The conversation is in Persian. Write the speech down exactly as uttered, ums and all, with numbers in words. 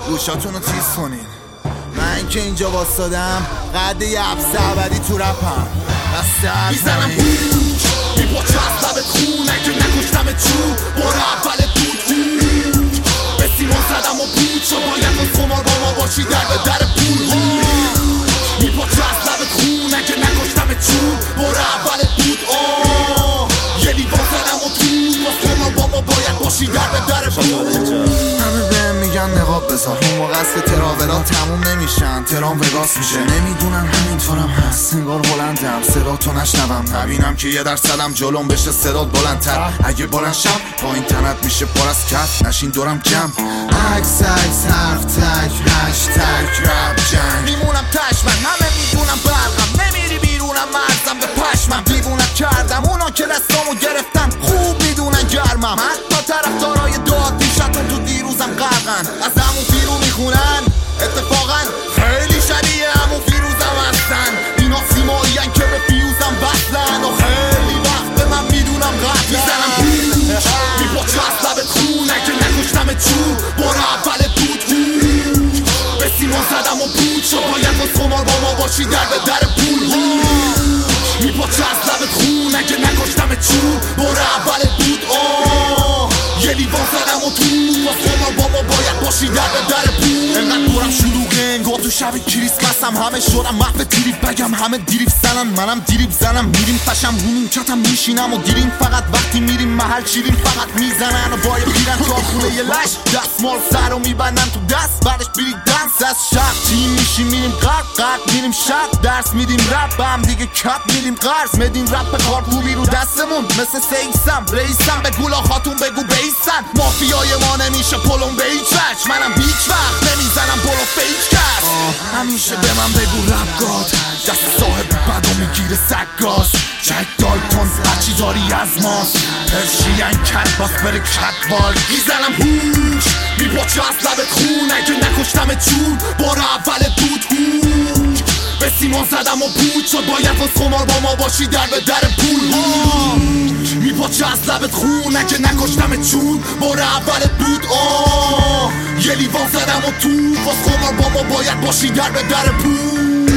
گوشاتونو تیز کنین. من که اینجا واسادم قد یه عبس ابدی تو رپم بسته میزنم بوش میپاچه از لبت خون اگه نکشتمت چون بار اولت بود هوش به سیمان زدم و بود شو باید از خمار با ما باشی در به در پول میپاچه از لبت خون اگه نکشتمت چون بار اولت بود آه یه لیوان زدم و تو باز خمار با ما باید باشی در به در پول. همه بهم میگن نقاب بذار اون موقع است که تراولا تموم نمیشن ترام وگاس میشه نمیدونن همینطورم هست انگار بلندم صدا تو نشنوم نبینم که یه درصدم جلوم بشه صدات بلندتر اگه بلند شم با این تنت میشه پر از کف نشین دورم جمع عکس عکس حرف تک هشتگ رپ جنگ میمونم تش من همه میدونم برقم نمیری بیرونم مرزم به پشمم دیوونت کردم اونا که دستامو گرفتن خوب میدونن گرمم حتی طرفدارای داد دیشتون تو دیروزم غرقن از همون فیرو میخونن اتفاقا خیلی شبیه همون فیروزم هستن اینا سیمایین که به فیوزم بستن و خیلی وقت به من میدونم قتل میزنم بوش میپاچه از لبت خون اگه نکشتمت چون بار اولت بود هوش به سیمان زدم و بود شو باید باز خمار با ما باشی در به در پول میپاچه از لبت خون اگه نکشتمت چون بار اولت بود آه یه لیوان زدم و تو باز خمار با ما باید باشی در به در پول انقدر دورم شلوغه انگار تو شب کریسمسم همه شدم محو تریپ بگم همه دیریب زنن منم دیریب زنم میریم پشم همون کتم میشینم و دیریم فقط وقتی میریم محل شیریم فقط میزنن و باید بیرن تا خونه یه لش دستمال سر رو میبندن تو دست بعدش بیری دنس از شب تیم میشیم میریم غرب غرب میریم شب درس میدیم رپ هم دیگه کپ میدیم قرض مدین رپ کارکوبی رو دستمون مثل سیکسم رئیسم به گولا خاتون بگو بیسن مافیای ما نمیشه پلم به هیچ وجه منم هیچ وقت نمیزنم پلو فیک کرد همیشه به من بگو رپ گاد دست صاحب بدو میگیره سگاز جک دالتون هرچی داری از ماست پرشین کت باس بره کتوال میزنم هوش میپاچه از لبت خون اگه نکشتمت چون بار اولت بود هوش به سیمان زدم و بود شد باید باز خمار با ما باشی در به در پول میپاچه از لبت خون اگه نکشتمت چون بار اولت بود آه یه لیوان زدم و تو باز خمار با ما باید باشی در به در پول